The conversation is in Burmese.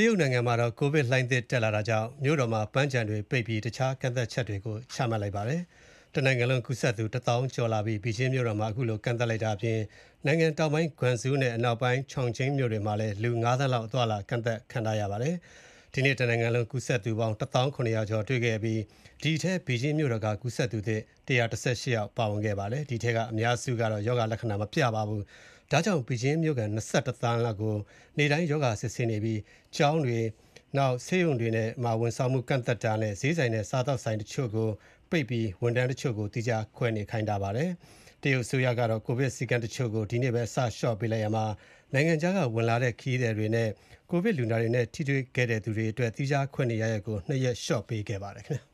ရုတ်နိုင်ငံမှာတော့ကိုဗစ်လှိုင်းသစ်တက်လာတာကြောင့်မြို့တော်မှာပန်းခြံတွေပိတ်ပြီးတခြားကန့်သတ်ချက်တွေကိုချမှတ်လိုက်ပါတယ်။တနိုင်ငံလုံးကူးစက်သူ1000ကျော်လာပြီးဘီဂျင်းမြို့တော်မှာအခုလိုကန့်သတ်လိုက်တာအပြင်နိုင်ငံတောင်ပိုင်းဂွမ်ဇူးနဲ့အနောက်ပိုင်းချောင်ကျင်းမြို့တွေမှာလည်းလူ9သန်းလောက်အသွားအလာကန့်သတ်ခံထားရပါတယ်။ဒီနေ့တနိုင်ငံလုံးကူးစက်သူပေါင်း1,900ကျော်တွေ့ခဲ့ပြီးဒီထဲဘီဂျင်းမြို့တော်ကကူးစက်သူသစ်118ယောက်ပါဝင်ခဲ့ပါတယ်။ဒီထဲကအများစုကတော့ရောဂါလက္ခဏာမပြပါဘူး။ဒါကြောင့်ဘီဂျင်းမြို့ကန်21သန်းလောက်ကိုနေ့တိုင်းရောဂါစစ်ဆေးနေပြီးကျောင်းတွေဆေးရုံတွေနဲ့ဝန်ဆောင်မှုကန့်သတ်တာနဲ့ဈေးဆိုင်နဲ့စားသောက်ဆိုင်တချို့ကိုပိတ်ပြီးဝန်ထမ်းတချို့ကိုတိကျခွဲနေခိုင်းတာပါတယ်။တရုတ်အစိုးရကတော့ကိုဗစ်စည်းကမ်းတချို့ကိုဒီနေ့ပဲစလျှော့ပေးလိုက်ရမှာနိုင်ငံခြားကဝင်လာတဲ့ခရီးသည်တွေနဲ့ကိုဗစ်လူနာတွေနဲ့ထိတွေ့ခဲ့တဲ့သူတွေအတွက်တိကျခွဲနေရရက်ကို2ရက်လျှော့ပေးခဲ့ပါတယ်ခင်ဗျာ။